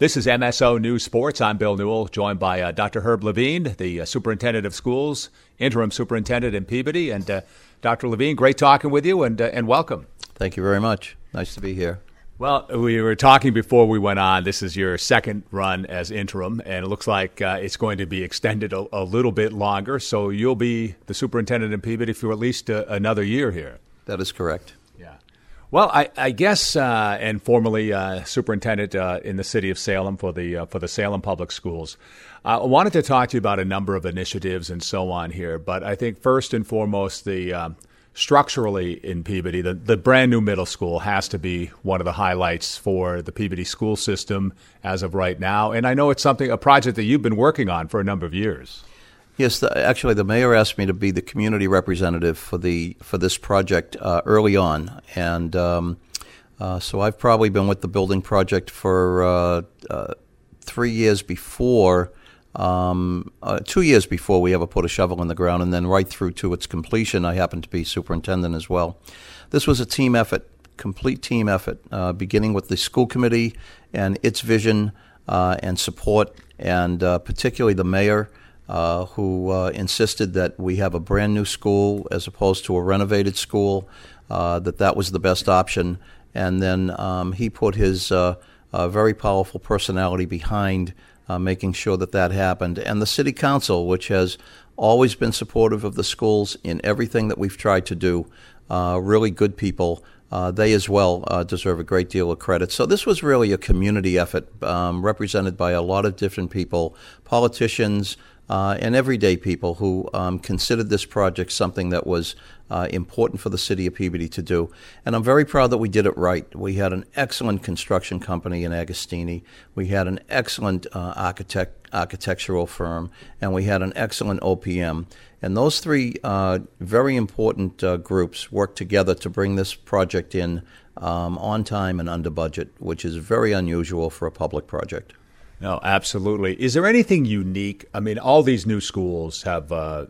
This is MSO News Sports. I'm Bill Newell, joined by Dr. Herb Levine, the Superintendent of Schools, Interim Superintendent in Peabody. And Dr. Levine, great talking with you, and welcome. Thank you very much. Nice to be here. Well, we were talking before we went on. This is your second run as interim, and it looks like it's going to be extended a little bit longer. So you'll be the superintendent in Peabody for at least another year here. That is correct. Yeah. Well, I guess, and formerly superintendent in the city of Salem for the Salem Public Schools. I wanted to talk to you about a number of initiatives and so on here, but I think first and foremost, structurally in Peabody, the brand new middle school has to be one of the highlights for the Peabody school system as of right now. And I know it's a project that you've been working on for a number of years. Yes, actually, the mayor asked me to be the community representative for this project early on, and so I've probably been with the building project for 3 years before. 2 years before we ever put a shovel in the ground, and then right through to its completion, I happened to be superintendent as well. This was a team effort, complete team effort, beginning with the school committee and its vision and support, and particularly the mayor, who insisted that we have a brand new school as opposed to a renovated school, that was the best option. And then he put his very powerful personality behind making sure that happened. And the city council, which has always been supportive of the schools in everything that we've tried to do, really good people, they as well deserve a great deal of credit. So this was really a community effort represented by a lot of different people, politicians, and everyday people who considered this project something that was important for the city of Peabody to do. And I'm very proud that we did it right. We had an excellent construction company in Agostini. We had an excellent architectural firm, and we had an excellent OPM. And those three very important groups worked together to bring this project in on time and under budget, which is very unusual for a public project. No, absolutely. Is there anything unique? I mean, all these new schools have the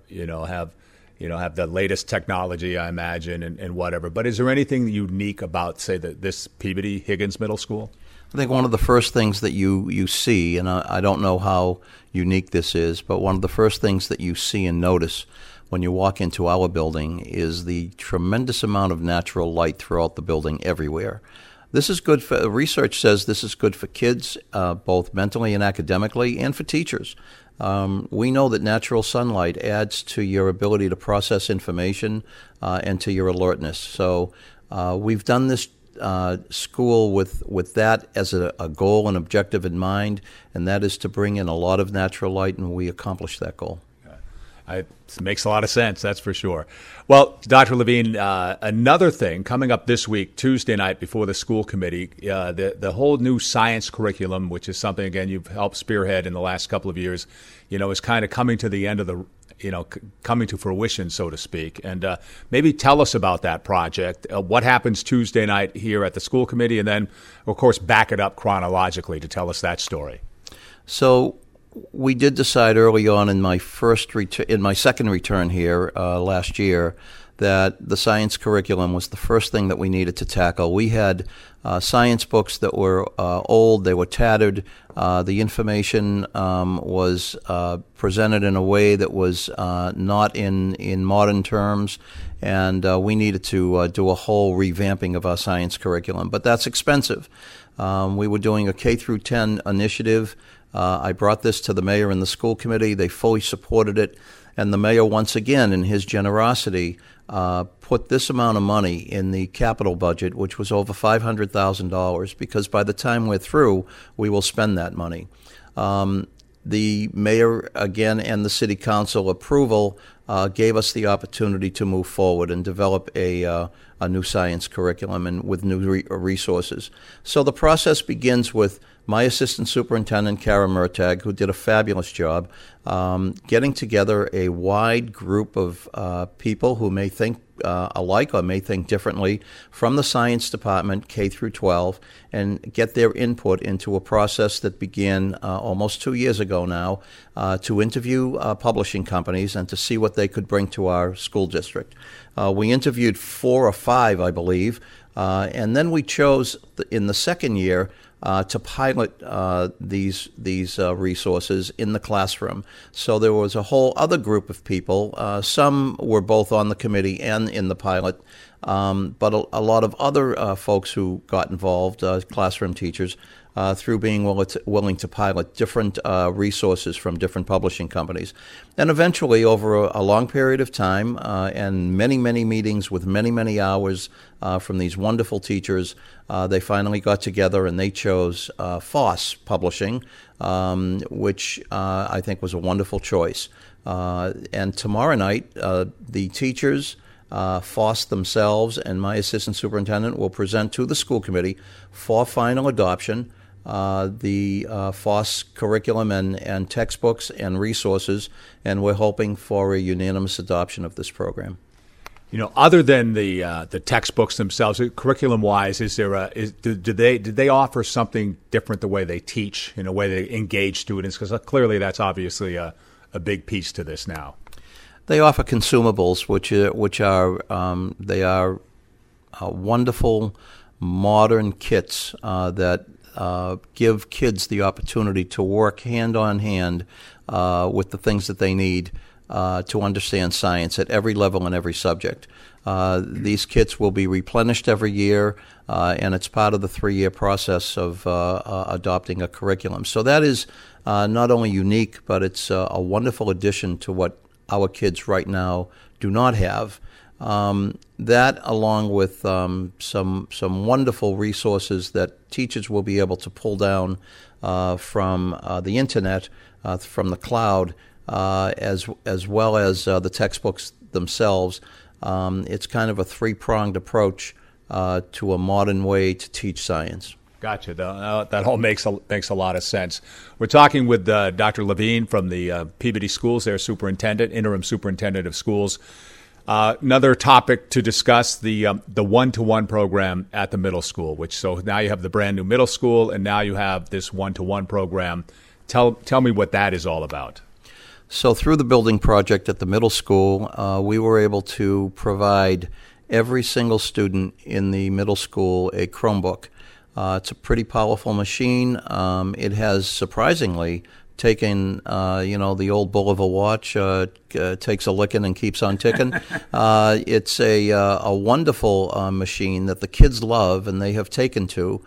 latest technology, I imagine, and whatever. But is there anything unique about, say, this Peabody Higgins Middle School? I think one of the first things that you see, and I don't know how unique this is, but one of the first things that you see and notice when you walk into our building is the tremendous amount of natural light throughout the building everywhere. This is good for, research says this is good for kids, both mentally and academically, and for teachers. We know that natural sunlight adds to your ability to process information and to your alertness. So we've done this school with that as a goal and objective in mind, and that is to bring in a lot of natural light, and we accomplished that goal. It makes a lot of sense, that's for sure. Well, Dr. Levine, another thing coming up this week, Tuesday night before the school committee, the whole new science curriculum, which is something, again, you've helped spearhead in the last couple of years, is kind of coming to the end of coming to fruition, so to speak. And maybe tell us about that project, what happens Tuesday night here at the school committee, and then, of course, back it up chronologically to tell us that story. So we did decide early on in my second return here last year that the science curriculum was the first thing that we needed to tackle. We had science books that were old, they were tattered, the information was presented in a way that was not in modern terms, and we needed to do a whole revamping of our science curriculum. But that's expensive. We were doing a K through 10 initiative. I brought this to the mayor and the school committee. They fully supported it. And the mayor, once again, in his generosity, put this amount of money in the capital budget, which was over $500,000, because by the time we're through, we will spend that money. The mayor, again, and the city council approval gave us the opportunity to move forward and develop a new science curriculum and with new resources. So the process begins with my assistant superintendent, Kara Murtag, who did a fabulous job, getting together a wide group of people who may think alike or may think differently from the science department, K through 12, and get their input into a process that began almost 2 years ago now to interview publishing companies and to see what they could bring to our school district. We interviewed 4 or 5, I believe, and then we chose in the second year to pilot these resources in the classroom. So there was a whole other group of people. Some were both on the committee and in the pilot, but a lot of other folks who got involved, classroom teachers, through being willing to pilot different resources from different publishing companies. And eventually, over a long period of time and many, many meetings with many, many hours from these wonderful teachers, they finally got together and they chose Foss Publishing, which I think was a wonderful choice. And tomorrow night, the teachers, Foss themselves, and my assistant superintendent will present to the school committee for final adoption the Foss curriculum and textbooks and resources, and we're hoping for a unanimous adoption of this program. Other than the textbooks themselves, curriculum-wise, did they offer something different the way they teach, in a way they engage students? Because clearly that's obviously a big piece to this now. They offer consumables, which are wonderful modern kits that give kids the opportunity to work hand on hand with the things that they need to understand science at every level and every subject. These kits will be replenished every year, and it's part of the 3-year process of adopting a curriculum. So that is not only unique, but it's a wonderful addition to what our kids right now do not have. That, along with some wonderful resources that teachers will be able to pull down from the internet, from the cloud, as well as the textbooks themselves. It's kind of a 3-pronged approach to a modern way to teach science. Gotcha. That all makes a lot of sense. We're talking with Dr. Levine from the Peabody Schools, their superintendent, interim superintendent of schools. Another topic to discuss, the one-to-one program at the middle school, so now you have the brand new middle school, and now you have this one-to-one program. Tell me what that is all about. So through the building project at the middle school, we were able to provide every single student in the middle school a Chromebook. It's a pretty powerful machine. It has surprisingly taken, the old bull of a watch, takes a licking and keeps on ticking. It's a wonderful machine that the kids love and they have taken to.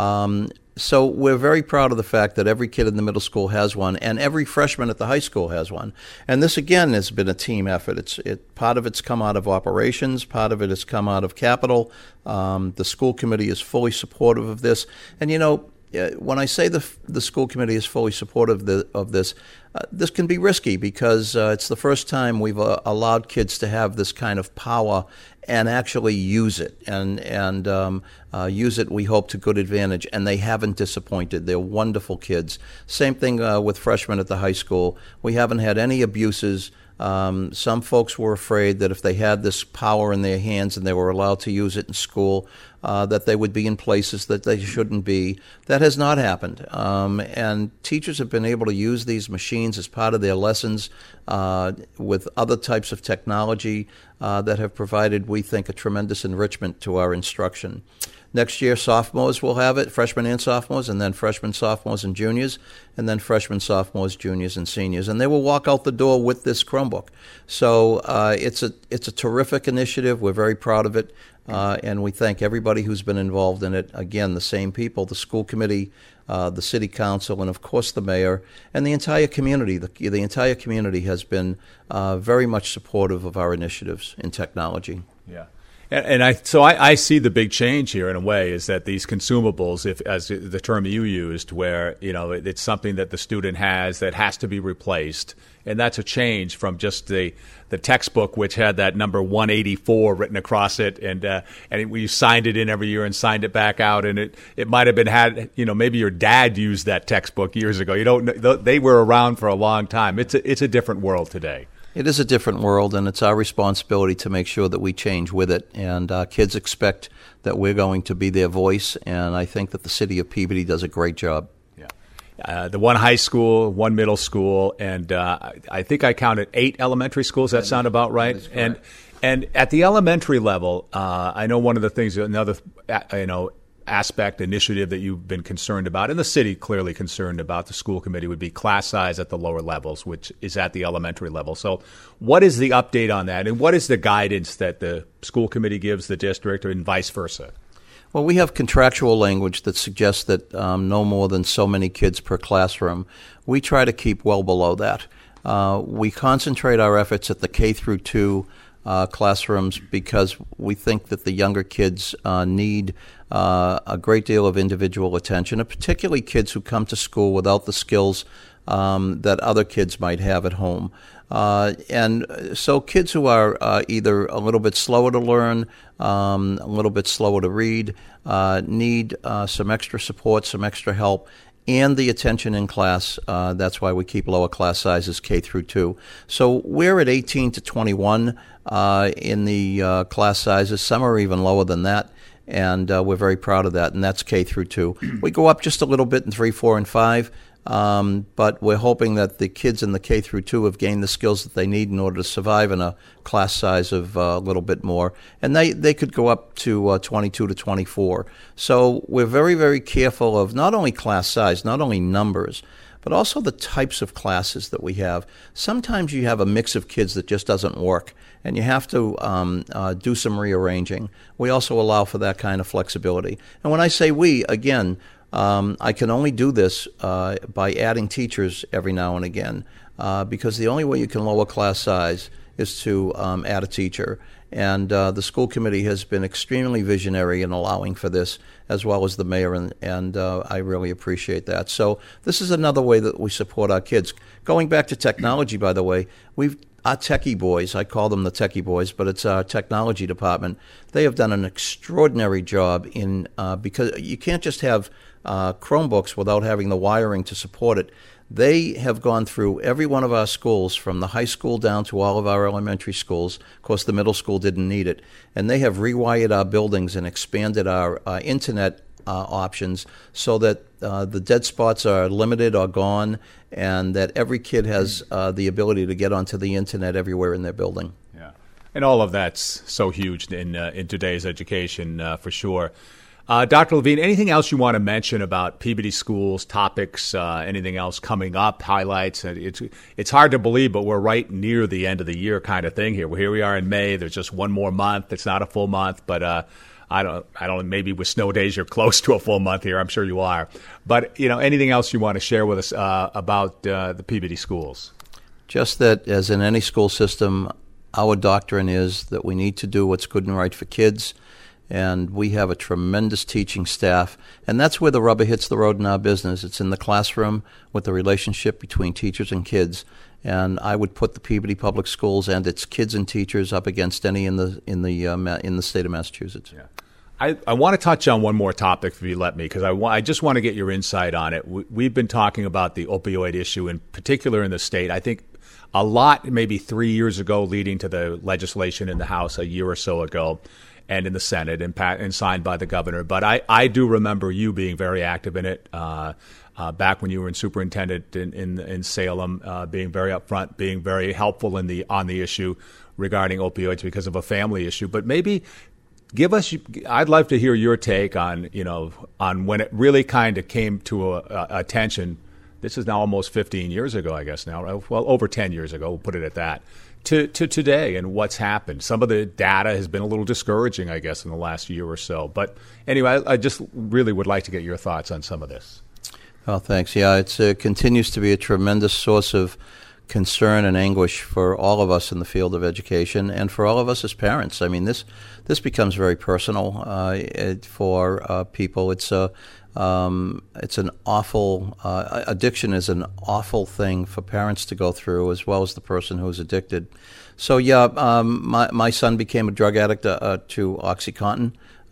So we're very proud of the fact that every kid in the middle school has one, and every freshman at the high school has one. And this, again, has been a team effort. Part of it's come out of operations, part of it has come out of capital. The school committee is fully supportive of this. And, when I say the school committee is fully supportive of this, this can be risky because it's the first time we've allowed kids to have this kind of power and actually use it, and use it, we hope, to good advantage. And they haven't disappointed. They're wonderful kids. Same thing with freshmen at the high school. We haven't had any abuses. Some folks were afraid that if they had this power in their hands and they were allowed to use it in school, that they would be in places that they shouldn't be. That has not happened. And teachers have been able to use these machines as part of their lessons with other types of technology that have provided, we think, a tremendous enrichment to our instruction. Next year, sophomores will have it, freshmen and sophomores, and then freshmen, sophomores, and juniors, and then freshmen, sophomores, juniors, and seniors. And they will walk out the door with this Chromebook. So it's a terrific initiative. We're very proud of it, and we thank everybody who's been involved in it. Again, the same people, the school committee, the city council, and of course the mayor, and the entire community. The entire community has been very much supportive of our initiatives in technology. Yeah. And I see the big change here in a way is that these consumables, if as the term you used, where it's something that the student has that has to be replaced, and that's a change from just the textbook, which had that number 184 written across it, and we signed it in every year and signed it back out, and it might have been maybe your dad used that textbook years ago. They were around for a long time. It's a different world today. It is a different world, and it's our responsibility to make sure that we change with it. And kids expect that we're going to be their voice, and I think that the city of Peabody does a great job. Yeah, the one high school, one middle school, and I think I counted 8 elementary schools. That sound about right? And at the elementary level, I know one of the things, aspect, initiative that you've been concerned about, and the city clearly concerned about, the school committee, would be class size at the lower levels, which is at the elementary level. So what is the update on that, and what is the guidance that the school committee gives the district, and vice versa? Well, we have contractual language that suggests that no more than so many kids per classroom. We try to keep well below that. We concentrate our efforts at the K through 2 classrooms because we think that the younger kids need a great deal of individual attention, and particularly kids who come to school without the skills that other kids might have at home. And so kids who are either a little bit slower to learn, a little bit slower to read, need some extra support, some extra help, and the attention in class. That's why we keep lower class sizes K through 2. So we're at 18 to 21 in the class sizes. Some are even lower than that, and we're very proud of that, and that's K through 2. We go up just a little bit in 3, 4, and 5. But we're hoping that the kids in the K through 2 have gained the skills that they need in order to survive in a class size of a little bit more. And they could go up to 22 to 24. So we're very, very careful of not only class size, not only numbers, but also the types of classes that we have. Sometimes you have a mix of kids that just doesn't work, and you have to do some rearranging. We also allow for that kind of flexibility. And when I say we, again, I can only do this by adding teachers every now and again, because the only way you can lower class size is to add a teacher. And the school committee has been extremely visionary in allowing for this, as well as the mayor, and I really appreciate that. So this is another way that we support our kids. Going back to technology, by the way, our techie boys, I call them the techie boys, but it's our technology department. They have done an extraordinary job in because you can't just have Chromebooks without having the wiring to support it. They have gone through every one of our schools, from the high school down to all of our elementary schools. Of course, the middle school didn't need it. And they have rewired our buildings and expanded our internet options so that the dead spots are limited or gone, and that every kid has the ability to get onto the internet everywhere in their building. Yeah, and all of that's so huge in today's education, for sure. Dr. Levine, anything else you want to mention about Peabody Schools, topics, anything else coming up, highlights? It's hard to believe, but we're right near the end of the year kind of thing here. Here we are in May. There's just one more month. It's not a full month, but I don't. Maybe with snow days, you're close to a full month here. I'm sure you are. But anything else you want to share with us about the Peabody Schools? Just that, as in any school system, our doctrine is that we need to do what's good and right for kids. And we have a tremendous teaching staff, and that's where the rubber hits the road in our business. It's in the classroom with the relationship between teachers and kids. And I would put the Peabody Public Schools and its kids and teachers up against any in the state of Massachusetts. Yeah. I want to touch on one more topic, if you let me, because I just want to get your insight on it. We've been talking about the opioid issue, in particular in the state. I think a lot, maybe 3 years ago, leading to the legislation in the House a year or so ago, and in the Senate, and signed by the governor. But I do remember you being very active in it back when you were in superintendent in Salem, being very upfront, being very helpful on the issue regarding opioids because of a family issue. But maybe give us. I'd love to hear your take on when it really kind of came to attention. This is now almost 15 years ago, I guess now. Well, over 10 years ago, we'll put it at that. To today and what's happened. Some of the data has been a little discouraging, I guess, in the last year or so. But anyway, I just really would like to get your thoughts on some of this. Well, thanks. Yeah, it continues to be a tremendous source of concern and anguish for all of us in the field of education and for all of us as parents. I mean, this becomes very personal for people. It's an awful addiction is an awful thing for parents to go through, as well as the person who's addicted. So yeah, my son became a drug addict to OxyContin,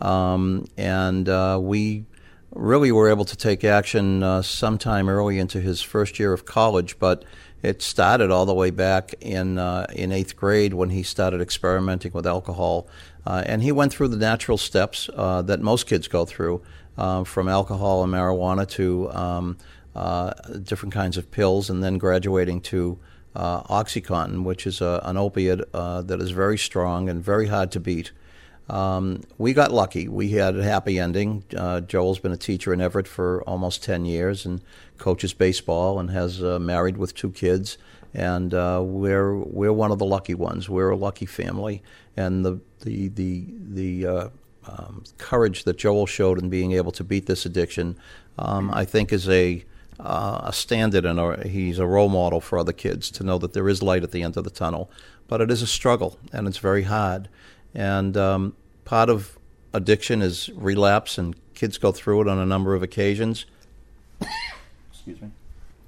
and we really were able to take action sometime early into his first year of college, but it started all the way back in 8th grade when he started experimenting with alcohol, and he went through the natural steps that most kids go through. From alcohol and marijuana to different kinds of pills, and then graduating to OxyContin, which is an opiate that is very strong and very hard to beat. We got lucky. We had a happy ending. Joel's been a teacher in Everett for almost 10 years and coaches baseball and has married with 2 kids. And we're one of the lucky ones. We're a lucky family, and the courage that Joel showed in being able to beat this addiction, I think, is a standard, and he's a role model for other kids to know that there is light at the end of the tunnel. But it is a struggle, and it's very hard. And part of addiction is relapse, and kids go through it on a number of occasions. Excuse me.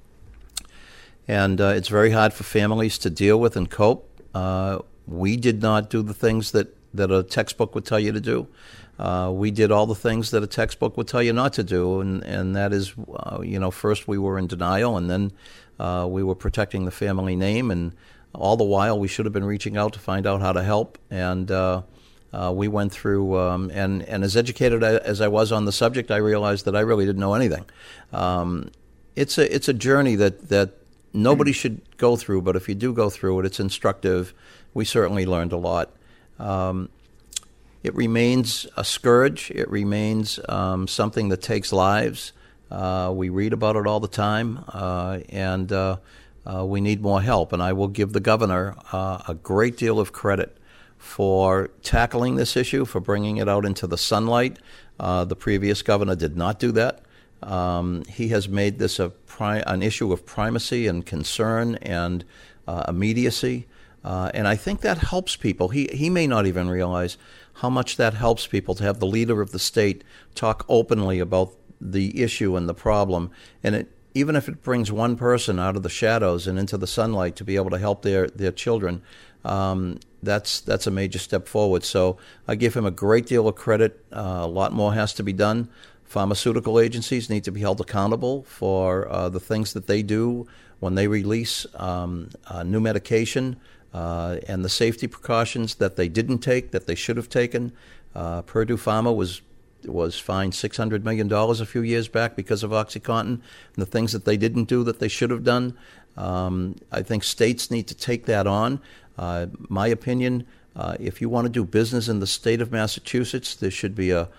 And it's very hard for families to deal with and cope. We did not do the things that a textbook would tell you to do. We did all the things that a textbook would tell you not to do, and that is, first we were in denial, and then we were protecting the family name, and all the while we should have been reaching out to find out how to help. And we went through, and as educated as I was on the subject, I realized that I really didn't know anything. It's a journey that nobody should go through, but if you do go through it, it's instructive. We certainly learned a lot. It remains a scourge. It remains something that takes lives. We read about it all the time, and we need more help. And I will give the governor a great deal of credit for tackling this issue, for bringing it out into the sunlight. The previous governor did not do that. He has made this an issue of primacy and concern and immediacy, and I think that helps people. He may not even realize how much that helps people to have the leader of the state talk openly about the issue and the problem, and even if it brings one person out of the shadows and into the sunlight to be able to help their children, that's a major step forward. So I give him a great deal of credit. A lot more has to be done. Pharmaceutical agencies need to be held accountable for the things that they do when they release new medication and the safety precautions that they didn't take, that they should have taken. Purdue Pharma was fined $600 million a few years back because of OxyContin and the things that they didn't do that they should have done. I think states need to take that on. My opinion, if you want to do business in the state of Massachusetts, there should be a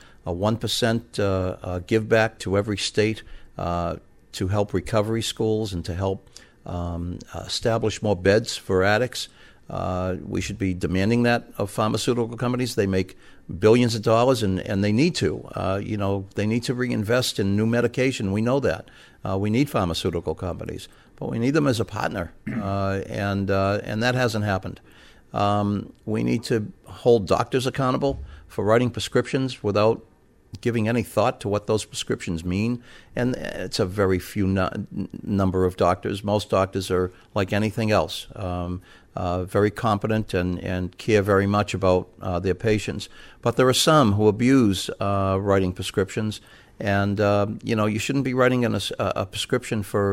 1% give back to every state to help recovery schools and to help establish more beds for addicts. We should be demanding that of pharmaceutical companies. They make billions of dollars, and they need to. They need to reinvest in new medication. We know that. We need pharmaceutical companies, but we need them as a partner, and that hasn't happened. We need to hold doctors accountable for writing prescriptions without giving any thought to what those prescriptions mean. And it's a very few number of doctors. Most doctors are like anything else, very competent and care very much about their patients. But there are some who abuse writing prescriptions. And, you shouldn't be writing a prescription for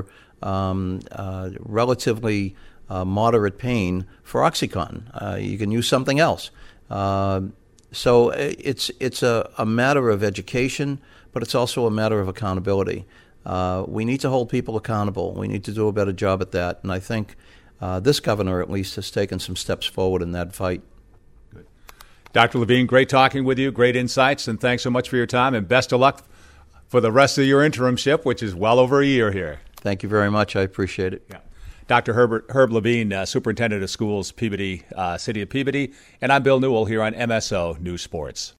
relatively moderate pain for OxyContin. You can use something else. So it's a matter of education, but it's also a matter of accountability. We need to hold people accountable. We need to do a better job at that. And I think this governor, at least, has taken some steps forward in that fight. Good. Dr. Levine, great talking with you, great insights, and thanks so much for your time, and best of luck for the rest of your interimship, which is well over a year here. Thank you very much. I appreciate it. Yeah. Dr. Herb Levine, Superintendent of Schools, Peabody, City of Peabody, and I'm Bill Newell here on MSO News Sports.